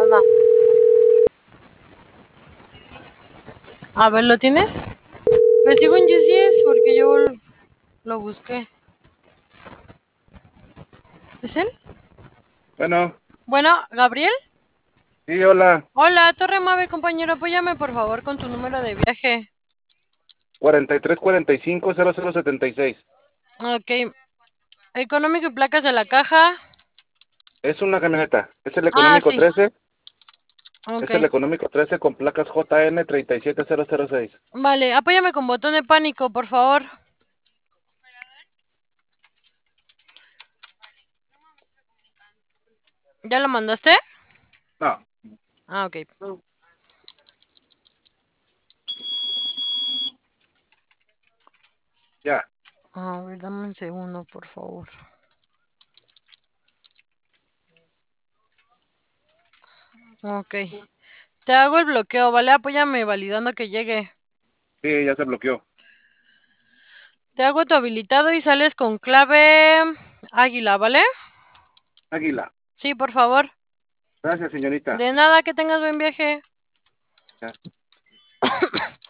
Anda. A ver, ¿lo tienes? Pues según yo sí es, porque yo lo busqué. ¿Es él? Bueno, Bueno, ¿Gabriel? sí, hola. Hola, Torre Mave, compañero, apóyame por favor con tu número de viaje. 4345-0076. Ok. Económico y placas de la caja. Es una camioneta. Es el Ah, económico sí. 13. Ok. Es el económico 13 con placas JN 37006. Vale, apóyame con botón de pánico, por favor. ¿Ya lo mandaste? No. Ah, ok. Ya. A ver, dame un segundo, por favor. Ok. Te hago el bloqueo, ¿vale? Apóyame validando que llegue. Sí, ya se bloqueó. Te hago tu habilitado y sales con clave águila, ¿vale? Águila. Sí, por favor. Gracias, señorita. De nada, que tengas buen viaje. Ya.